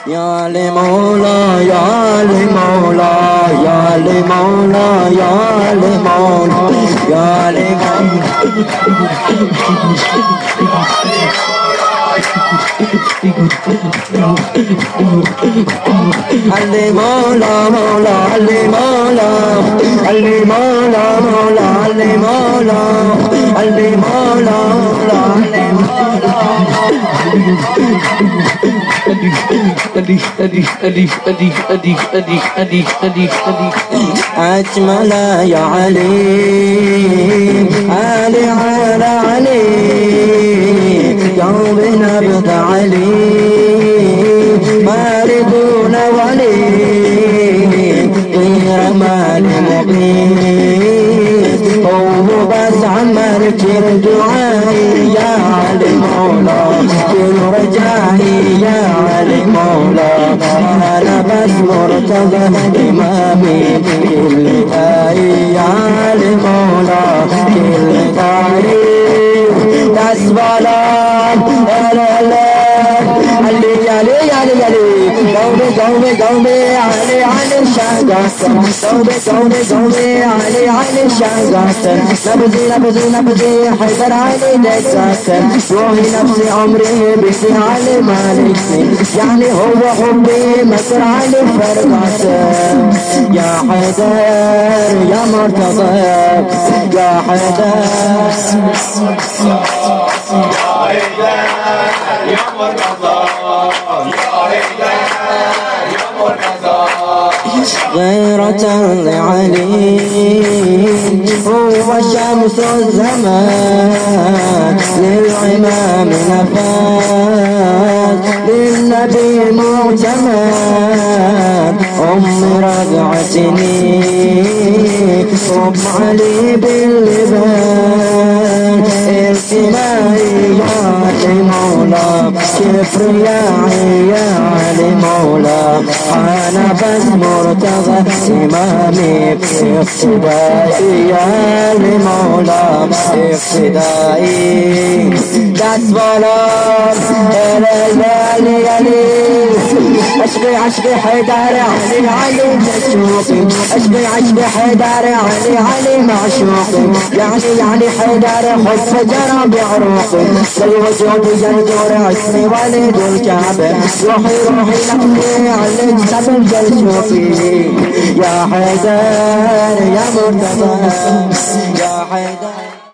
يا لمولا يا لمولا يا لمولا يا لمولا يا لمولا علي مولا مولا علي مولا علي مولا مولا علي مولا علي مولا مولا علي مولا أجمل يا علي علي على علي يوم نبض علي ماردون ولي غير مال مبين هو بس عمرك دعائي يا علي مولا كل رجائي يا علي مولا أنا بس مرتضى إمامي كل داعي يا علي مولا كل داعي تسبلان علي علي علي علي قومي قومي قومي علي علي الشهقات قومي قومي قومي علي علي الشهقات نبذي نبذي نبذي حيدر علي دكات روحي نفسي عمري بيسي علي مالكسي يعني هو حبي مسر علي فرقات يا حيدر يا مرتضى يا حيدر يا مرتضى يا مرتضى غيرة لعلي هو شمس الزمان للعمام نفاذ للنبي معتمد رضعتني صب علي باللبان ارتمائي يا علي مولا كبريائي يا علي مولا أنا بس مرتضى إمامي اقتدائي يا علي مولا اقتدائي دسبلان الالي علي عشقي عشقي حيدر علي علي مشوقي عشقي عشقي حيدر علي علي معشوقي يعني حيدر حب جرى بعروقي للوجود ينجر اسمي ولد الكعبة روحي روحي نفسي على جسد الجلشوقي يا حيدر يا مرتضى يا حيدر